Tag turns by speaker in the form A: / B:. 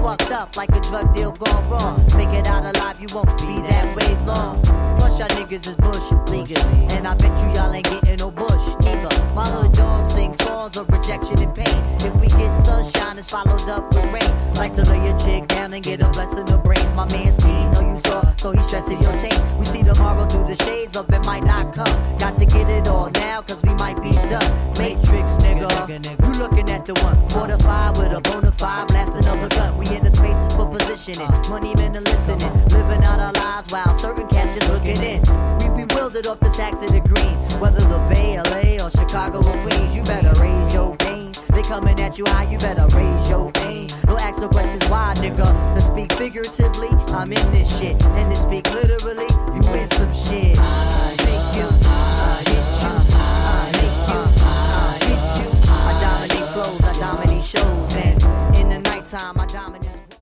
A: fucked up like a drug deal gone wrong. Make it out alive, you won't be that way long. Plus y'all niggas is bush leaguers, and I bet you y'all ain't getting no bush neither. My hood dogs sing songs of rejection and pain. If we get sunshine, it's followed up with rain. Like to lay a chick down and get a blessing of brains. My man Steve, know you saw, so he stressing your chain. We see tomorrow through the shades of it might not come. Got to get it all now, cause we might be done. Matrix, nigga, you looking at the one. Fortified with a bona fide, blasting up a gun. We in the space for positioning, money men are listening. Living out our lives while certain cats just looking in. We bewildered off the sacks of the green. Whether the Bay, LA, or Chicago or Queens, you better raise your game. They coming at you high, you better raise your aim. Don't ask no questions why, nigga. To speak figuratively, I'm in this shit. And to speak literally, you in some shit.